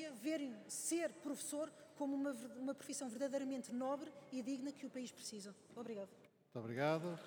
experiência, verem ser professor como uma profissão verdadeiramente nobre e digna que o país precisa. Obrigado. Muito obrigado.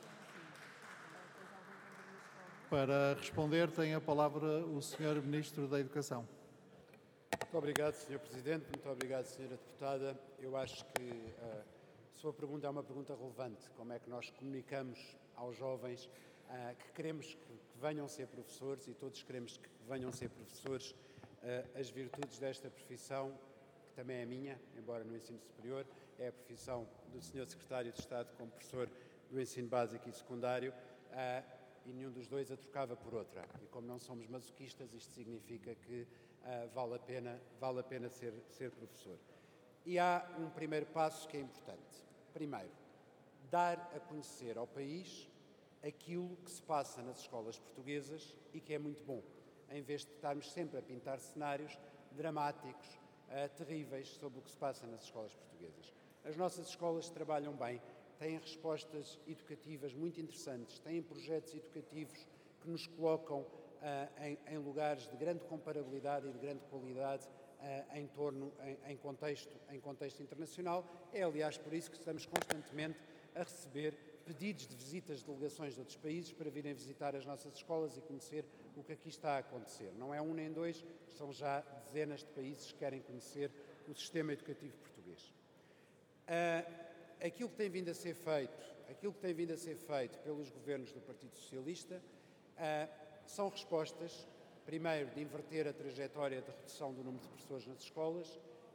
Para responder, tem a palavra o Sr. Ministro da Educação. Muito obrigado, Sr. Presidente. Muito obrigado, Sra. Deputada. Eu acho que a sua pergunta é uma pergunta relevante. Como é que nós comunicamos aos jovens que queremos que venham ser professores, e todos queremos que venham ser professores, as virtudes desta profissão, que também é minha, embora no ensino superior, é a profissão do Sr. Secretário de Estado como professor do ensino básico e secundário, e nenhum dos dois a trocava por outra. E como não somos masoquistas, isto significa que vale a pena ser professor. E há um primeiro passo que é importante. Primeiro, dar a conhecer ao país aquilo que se passa nas escolas portuguesas e que é muito bom, em vez de estarmos sempre a pintar cenários dramáticos, terríveis, sobre o que se passa nas escolas portuguesas. As nossas escolas trabalham bem, têm respostas educativas muito interessantes, têm projetos educativos que nos colocam em lugares de grande comparabilidade e de grande qualidade em contexto internacional. É, aliás, por isso que estamos constantemente a receber pedidos de visitas de delegações de outros países para virem visitar as nossas escolas e conhecer o que aqui está a acontecer. Não é um nem dois, são já dezenas de países que querem conhecer o sistema educativo português. Aquilo que tem vindo a ser feito pelos governos do Partido Socialista são respostas, primeiro, de inverter a trajetória de redução do número de professores nas escolas,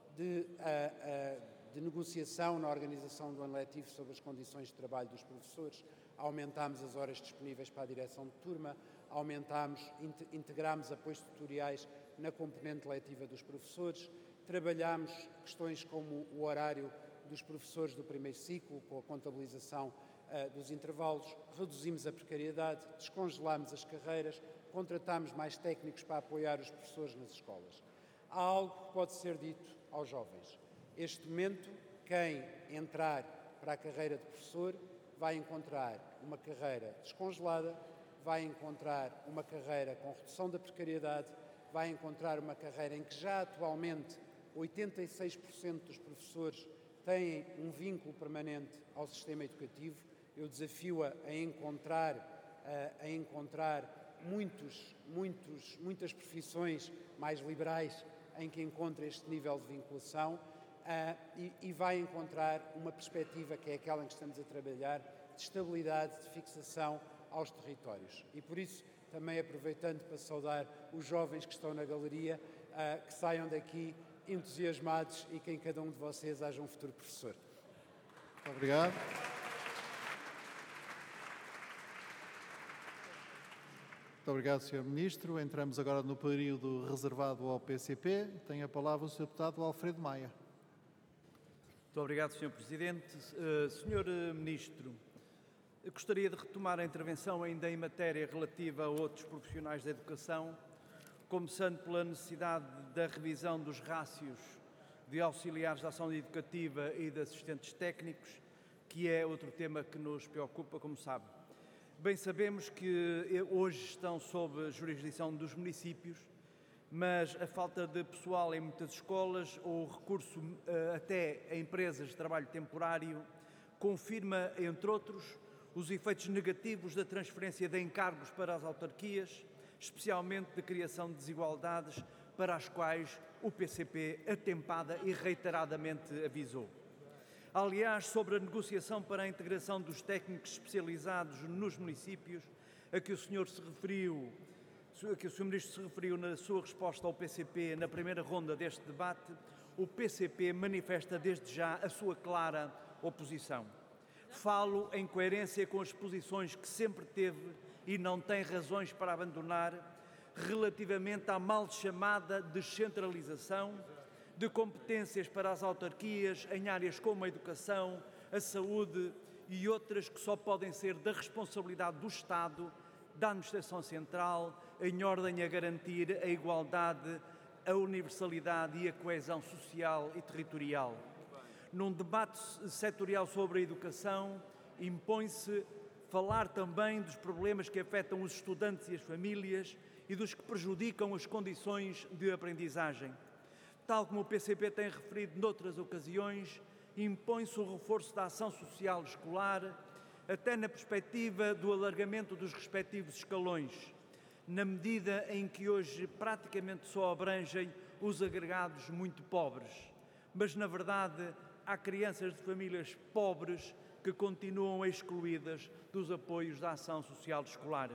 de negociação na organização do ano letivo sobre as condições de trabalho dos professores. Aumentámos as horas disponíveis para a direção de turma, integramos apoios tutoriais na componente letiva dos professores, trabalhámos questões como o horário dos professores do primeiro ciclo, com a contabilização dos intervalos, reduzimos a precariedade, descongelámos as carreiras, contratámos mais técnicos para apoiar os professores nas escolas. Há algo que pode ser dito aos jovens. Este momento, quem entrar para a carreira de professor vai encontrar uma carreira descongelada, vai encontrar uma carreira com redução da precariedade, vai encontrar uma carreira em que já atualmente 86% dos professores têm um vínculo permanente ao sistema educativo. Eu desafio-a a encontrar muitas profissões mais liberais em que encontra este nível de vinculação e vai encontrar uma perspectiva que é aquela em que estamos a trabalhar, de estabilidade, de fixação aos territórios. E por isso, também aproveitando para saudar os jovens que estão na galeria, que saiam daqui entusiasmados e que em cada um de vocês haja um futuro professor. Muito obrigado. Muito obrigado, Sr. Ministro. Entramos agora no período reservado ao PCP. Tem a palavra o Sr. Deputado Alfredo Maia. Muito obrigado, Sr. Presidente. Sr. Ministro, eu gostaria de retomar a intervenção ainda em matéria relativa a outros profissionais da educação, começando pela necessidade da revisão dos rácios de auxiliares de ação educativa e de assistentes técnicos, que é outro tema que nos preocupa, como sabe. Bem sabemos que hoje estão sob jurisdição dos municípios, mas a falta de pessoal em muitas escolas ou o recurso até a empresas de trabalho temporário confirma, entre outros, os efeitos negativos da transferência de encargos para as autarquias, especialmente de criação de desigualdades para as quais o PCP atempada e reiteradamente avisou. Aliás, sobre a negociação para a integração dos técnicos especializados nos municípios, a que o Sr. Ministro se referiu na sua resposta ao PCP na primeira ronda deste debate, o PCP manifesta desde já a sua clara oposição. Falo em coerência com as posições que sempre teve e não tem razões para abandonar relativamente à mal chamada descentralização de competências para as autarquias em áreas como a educação, a saúde e outras que só podem ser da responsabilidade do Estado, da Administração Central, em ordem a garantir a igualdade, a universalidade e a coesão social e territorial. Num debate setorial sobre a educação, impõe-se falar também dos problemas que afetam os estudantes e as famílias e dos que prejudicam as condições de aprendizagem. Tal como o PCP tem referido noutras ocasiões, impõe-se o reforço da ação social escolar, até na perspectiva do alargamento dos respectivos escalões, na medida em que hoje praticamente só abrangem os agregados muito pobres. Mas, na verdade, há crianças de famílias pobres que continuam excluídas dos apoios da ação social escolar.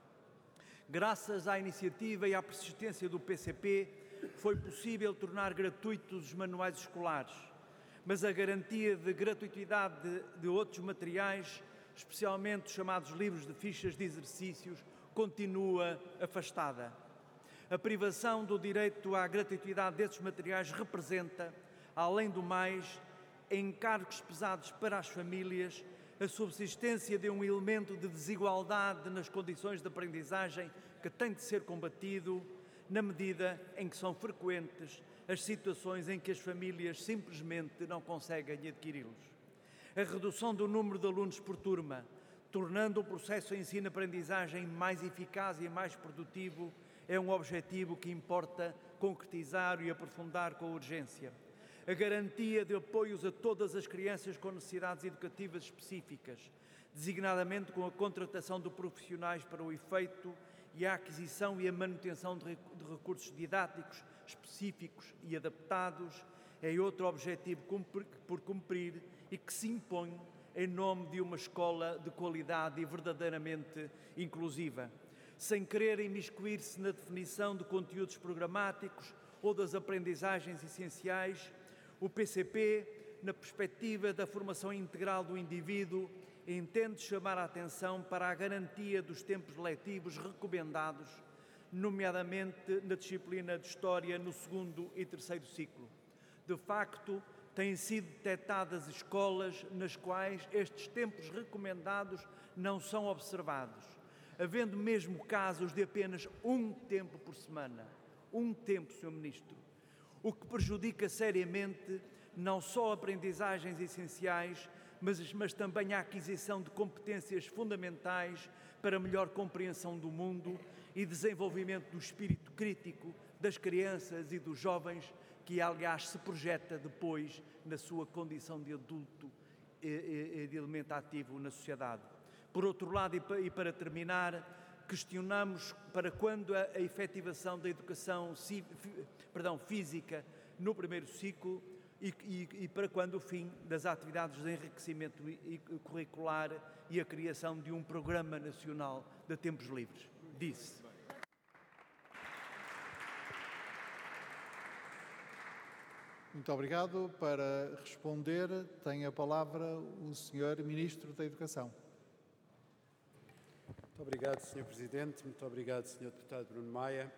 Graças à iniciativa e à persistência do PCP, foi possível tornar gratuitos os manuais escolares, mas a garantia de gratuitidade de outros materiais, especialmente os chamados livros de fichas de exercícios, continua afastada. A privação do direito à gratuitidade desses materiais representa, além do mais, encargos pesados para as famílias, a subsistência de um elemento de desigualdade nas condições de aprendizagem que tem de ser combatido, na medida em que são frequentes as situações em que as famílias simplesmente não conseguem adquiri-los. A redução do número de alunos por turma, tornando o processo de ensino-aprendizagem mais eficaz e mais produtivo, é um objetivo que importa concretizar e aprofundar com urgência. A garantia de apoios a todas as crianças com necessidades educativas específicas, designadamente com a contratação de profissionais para o efeito e a aquisição e a manutenção de recursos didáticos específicos e adaptados, é outro objetivo por cumprir e que se impõe em nome de uma escola de qualidade e verdadeiramente inclusiva, sem querer imiscuir-se na definição de conteúdos programáticos ou das aprendizagens essenciais. O PCP, na perspectiva da formação integral do indivíduo, entende chamar a atenção para a garantia dos tempos letivos recomendados, nomeadamente na disciplina de História no 2º e 3º ciclo. De facto, têm sido detectadas escolas nas quais estes tempos recomendados não são observados, havendo mesmo casos de apenas um tempo por semana. Um tempo, Sr. Ministro. O que prejudica seriamente não só aprendizagens essenciais, mas também a aquisição de competências fundamentais para melhor compreensão do mundo e desenvolvimento do espírito crítico das crianças e dos jovens, que aliás se projeta depois na sua condição de adulto e de elemento ativo na sociedade. Por outro lado, e para terminar, questionamos para quando a efetivação da educação física no 1º ciclo e para quando o fim das atividades de enriquecimento curricular e a criação de um Programa Nacional de Tempos Livres. Disse. Muito obrigado. Para responder, tem a palavra o Sr. Ministro da Educação. Muito obrigado, Sr. Presidente. Muito obrigado, Sr. Deputado Bruno Maia.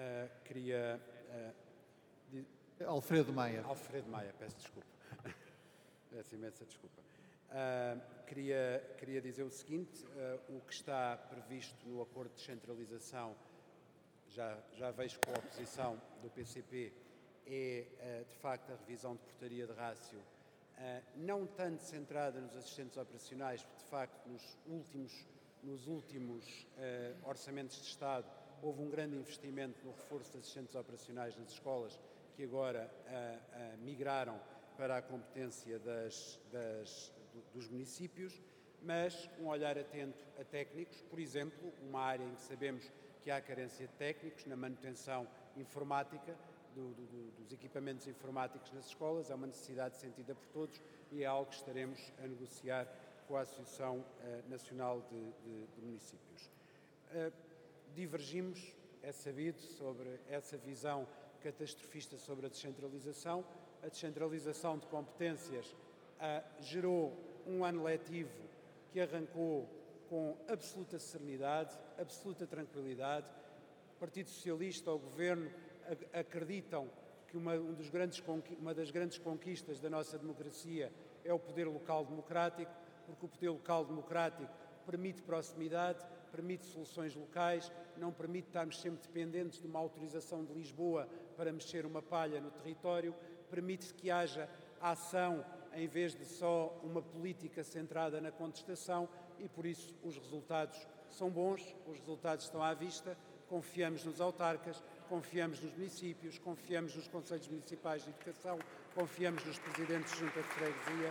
Alfredo Maia. Alfredo Maia, peço desculpa. Peço imensa desculpa. Queria dizer o seguinte, o que está previsto no acordo de descentralização, já vejo com a oposição do PCP, é de facto a revisão de portaria de rácio, não tanto centrada nos assistentes operacionais, porque de facto nos últimos orçamentos de Estado houve um grande investimento no reforço de assistentes operacionais nas escolas, que agora migraram para a competência dos municípios, mas um olhar atento a técnicos, por exemplo, uma área em que sabemos que há carência de técnicos na manutenção informática, dos equipamentos informáticos nas escolas, é uma necessidade sentida por todos e é algo que estaremos a negociar com a Associação Nacional de Municípios. Divergimos, é sabido, sobre essa visão catastrofista sobre a descentralização. A descentralização de competências gerou um ano letivo que arrancou com absoluta serenidade, absoluta tranquilidade. O Partido Socialista, o Governo, acreditam que uma das grandes conquistas da nossa democracia é o poder local democrático, porque o poder local democrático permite proximidade, permite soluções locais, não permite estarmos sempre dependentes de uma autorização de Lisboa para mexer uma palha no território, permite que haja ação em vez de só uma política centrada na contestação e, por isso, os resultados são bons, os resultados estão à vista, confiamos nos autarcas, confiamos nos municípios, confiamos nos conselhos municipais de educação, confiamos nos presidentes de junta de freguesia.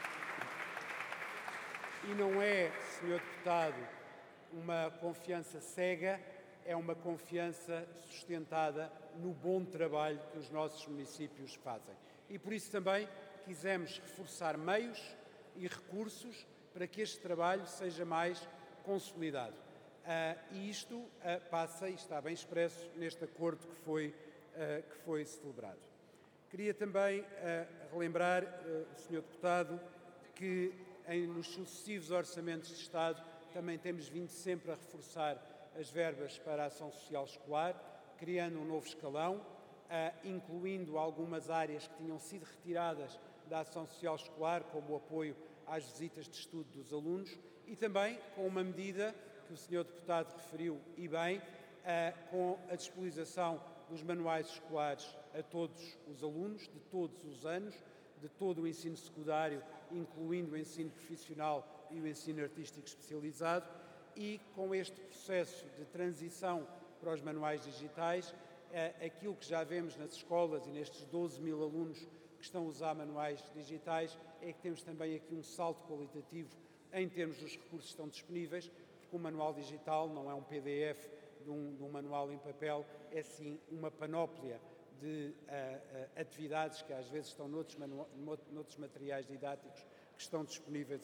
E não é, Sr. Deputado, uma confiança cega, é uma confiança sustentada no bom trabalho que os nossos municípios fazem. E por isso também quisemos reforçar meios e recursos para que este trabalho seja mais consolidado. E isto passa, e está bem expresso, neste acordo que foi celebrado. Queria também relembrar, Sr. Deputado, que nos sucessivos orçamentos de Estado também temos vindo sempre a reforçar as verbas para a ação social escolar, criando um novo escalão, incluindo algumas áreas que tinham sido retiradas da ação social escolar, como o apoio às visitas de estudo dos alunos, e também com uma medida que o Sr. Deputado referiu e bem, com a disponibilização dos manuais escolares a todos os alunos, de todos os anos, de todo o ensino secundário, incluindo o ensino profissional e o ensino artístico especializado, e com este processo de transição para os manuais digitais, aquilo que já vemos nas escolas e nestes 12 mil alunos que estão a usar manuais digitais, é que temos também aqui um salto qualitativo em termos dos recursos que estão disponíveis, porque o manual digital não é um PDF de um manual em papel, é sim uma panóplia de atividades que às vezes estão noutros materiais didáticos que estão disponíveis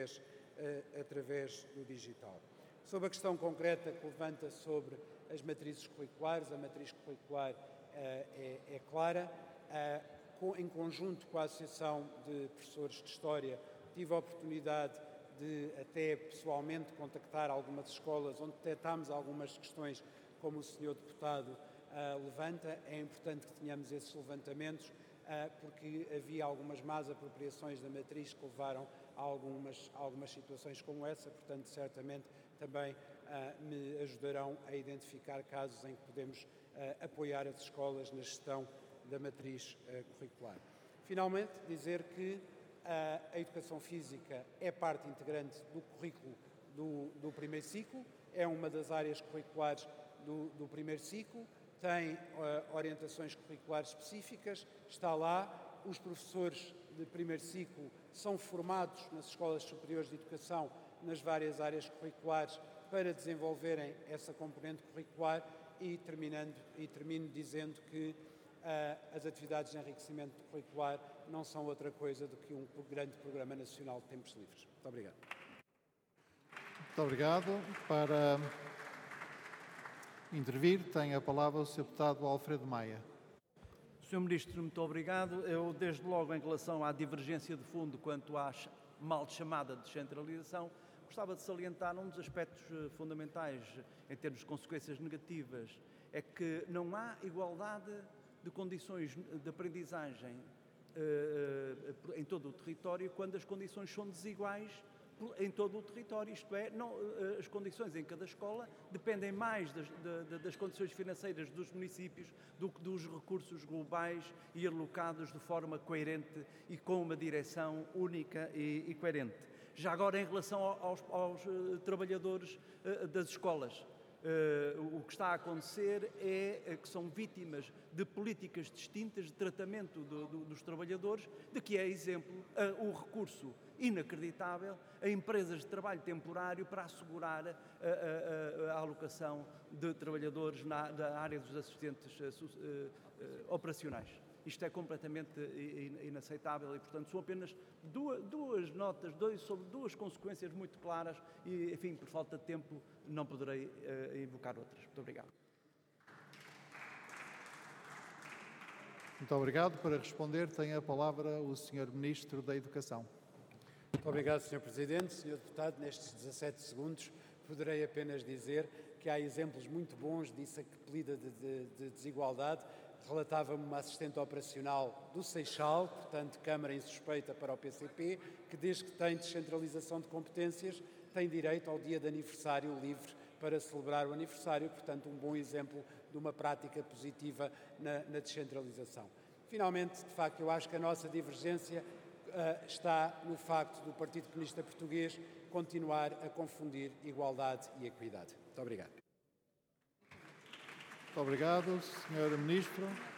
através do digital. Sobre a questão concreta que levanta sobre as matrizes curriculares, a matriz curricular é clara. Em conjunto com a Associação de Professores de História, tive a oportunidade de até pessoalmente contactar algumas escolas onde detectámos algumas questões como o Sr. Deputado levanta. É importante que tenhamos esses levantamentos porque havia algumas más apropriações da matriz que levaram a algumas situações como essa, portanto, certamente também me ajudarão a identificar casos em que podemos apoiar as escolas na gestão da matriz curricular. Finalmente, dizer que a educação física é parte integrante do currículo do primeiro ciclo, é uma das áreas curriculares do primeiro ciclo, tem orientações curriculares específicas, está lá, os professores de primeiro ciclo são formados nas escolas superiores de educação nas várias áreas curriculares para desenvolverem essa componente curricular e termino dizendo que as atividades de enriquecimento curricular não são outra coisa do que um grande programa nacional de tempos livres. Muito obrigado. Muito obrigado. Para intervir, tem a palavra o Sr. Deputado Alfredo Maia. Sr. Ministro, muito obrigado. Eu, desde logo, em relação à divergência de fundo quanto à mal chamada descentralização, gostava de salientar um dos aspectos fundamentais em termos de consequências negativas, é que não há igualdade de condições de aprendizagem em todo o território quando as condições são desiguais em todo o território, isto é, as condições em cada escola dependem mais das condições financeiras dos municípios do que dos recursos globais e alocados de forma coerente e com uma direção única e coerente. Já agora, em relação aos trabalhadores das escolas, o que está a acontecer é que são vítimas de políticas distintas de tratamento dos trabalhadores, de que é exemplo o recurso inacreditável a empresas de trabalho temporário para assegurar a alocação de trabalhadores da área dos assistentes operacionais. Isto é completamente inaceitável e, portanto, são apenas duas notas, sobre duas consequências muito claras e, enfim, por falta de tempo, não poderei invocar outras. Muito obrigado. Muito obrigado. Para responder, tem a palavra o Sr. Ministro da Educação. Muito obrigado, Sr. Presidente. Sr. Deputado, nestes 17 segundos, poderei apenas dizer que há exemplos muito bons disso, que apelida de desigualdade. Relatava-me uma assistente operacional do Seixal, portanto, Câmara insuspeita para o PCP, que desde que tem descentralização de competências, tem direito ao dia de aniversário livre para celebrar o aniversário, portanto, um bom exemplo de uma prática positiva na descentralização. Finalmente, de facto, eu acho que a nossa divergência está no facto do Partido Comunista Português continuar a confundir igualdade e equidade. Muito obrigado. Muito obrigado, Sr. Ministro.